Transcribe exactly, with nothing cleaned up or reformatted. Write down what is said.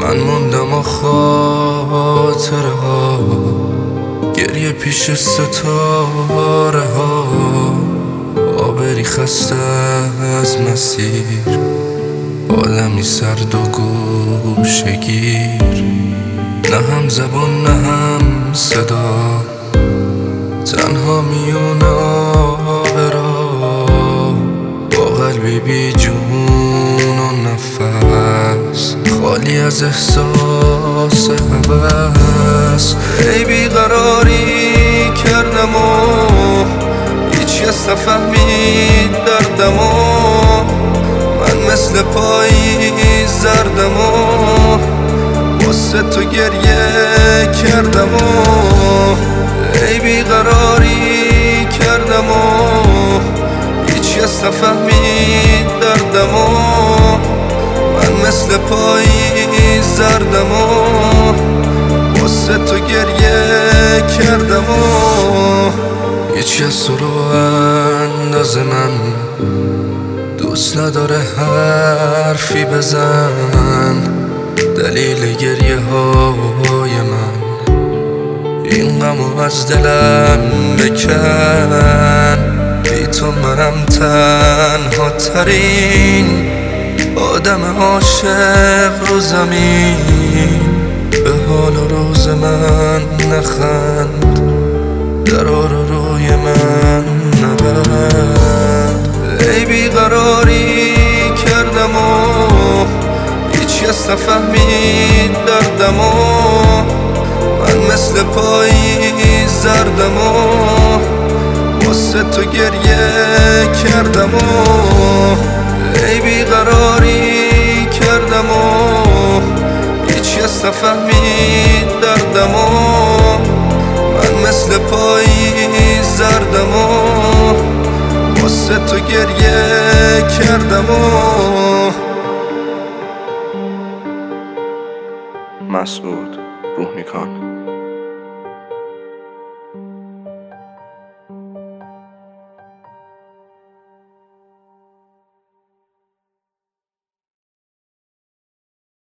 من موندم و خاطره ها، گریه پیش ستاره ها، آبری خسته از مسیر، آدمی سرد و گوشگیر، نه هم زبان نه هم صدا، تنها میون آبرا، با قلبی بی جون و نفس، خالی از احساس هوس. ای بیقراری کردم و هیچ کس نفهمید دردم و من مثل پاییز زردم و واسه تو گریه کردم و ای بیقراری کردم و هیچ کس نفهمید دردم و من مثل پاییز زردم و واسه تو گریه کردم و هیچ کس تو رو انداز من دوست نداره حرفی بزن، دلیل گریه های من این غمو از دلم بکن. بی تو منم تنها ترین آدم عاشق رو زمین، به حال و روز من نخند، درار روی من نبند. ای بیقراری کردم و هیچ کس نفهمید دردم و من مثل پاییز زردم و واسه تو گریه کردم و ای بیقراری کردم و هیچ کس نفهمید دردم و من مثل پاییز زردم و واسه تو گریه کردم و مسعود روحنیکان.